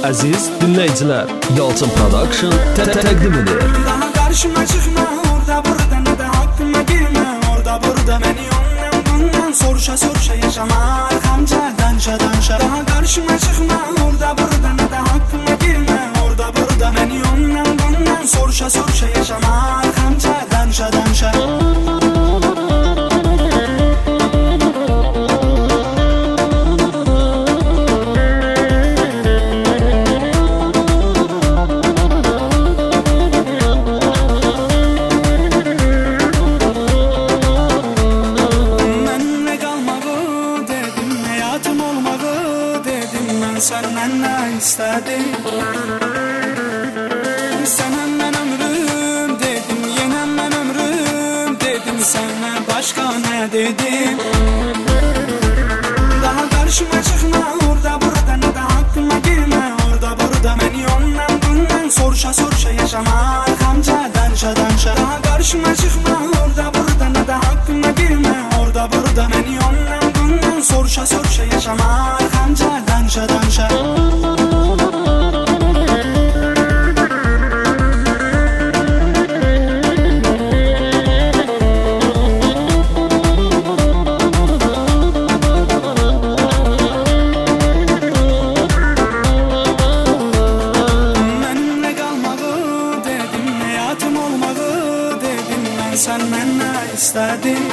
Əziz dinləyicilər, Yalçın Production təqdim edir. Daha karşıma çıkma, orada burada ne de hakkıma girme. Orada burada beni ondan bundan soruşa yaşama arkamca danşa. Daha karşıma çıkma, orada burada ne de hakkıma girme. Orada burada beni ondan bundan soruşa yaşama arkamca danşa. Senden ne istedim? Sen hemen ömrüm dedim, yenem ben ömrüm dedim. Sana başka ne dedim? Daha karşıma çıkma, orada burada ne de hakkıma girme. Orada burada beni ondan bundan soruşa yaşama arkamca danşa. Daha karşıma çıkma, orada burada ne de hakkıma girme. Orada burada beni ondan bundan soruşa yaşama arkamca danşa. Benimle kalmağı dedim, hayatım olmağı dedim. Ben senden ne istedim?